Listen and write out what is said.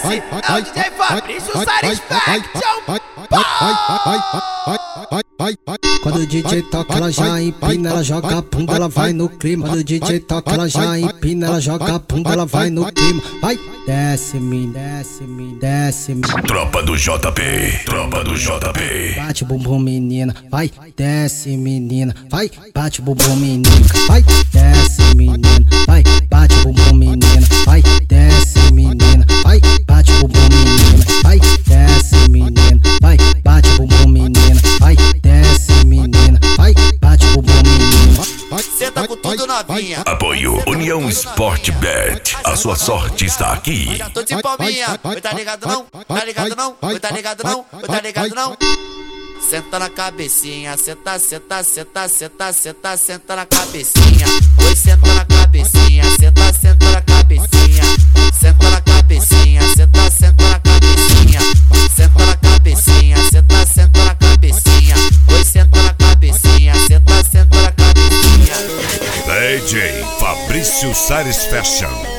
Esse é o DJ Fabrício Satisfaction. Quando o DJ toca, ela já empina, ela joga a bunda, ela vai no clima. Quando o DJ toca, ela já empina, ela joga a bunda, ela vai no clima. Vai, desce-me, desce-me, desce-me. Tropa do JP, tropa do JP. Bate o bumbum, menina, vai, desce, menina, vai, bate o bumbum, menina, vai, desce, menina, vai, bate o bumbum, menina, vai, desce, menina, vai, bate o bumbum, menina, vai, desce, menina, vai, bate o bumbum, menina, vai, desce, menina, vai, bate o bumbum, menina. Cê tá com tudo novinha. Apoio União Sport Bet. A sua sorte está aqui. Já tô de palminha. Oi, tá ligado não? Tá ligado não? Oi, tá ligado não? Oi, tá ligado não? Senta na cabecinha, senta, senta, senta, senta, senta, senta na cabecinha. Oi, senta na cabecinha, senta, senta na cabecinha. Senta na cabecinha, senta, senta na cabecinha. Senta na cabecinha, senta, senta na cabecinha. Oi, senta na cabecinha, senta, senta na cabecinha. DJ Fabrício Satisfaction.